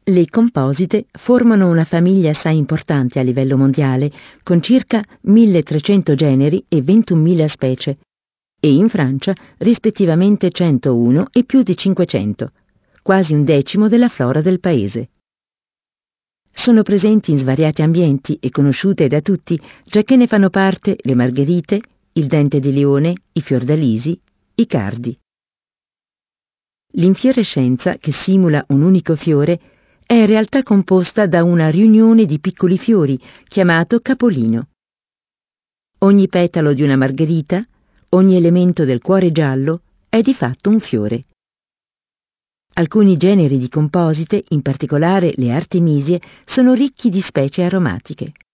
Le composite formano una famiglia assai importante a livello mondiale, con circa 1300 generi e 21.000 specie, e in Francia rispettivamente 101 e più di 500, quasi un decimo della flora del paese. Sono presenti in svariati ambienti e conosciute da tutti, giacché ne fanno parte le margherite, il dente di leone, i fiordalisi, i cardi. L'infiorescenza, che simula un unico fiore, è in realtà composta da una riunione di piccoli fiori, chiamato capolino. Ogni petalo di una margherita, ogni elemento del cuore giallo, è di fatto un fiore. Alcuni generi di composite, in particolare le artemisia, sono ricchi di specie aromatiche.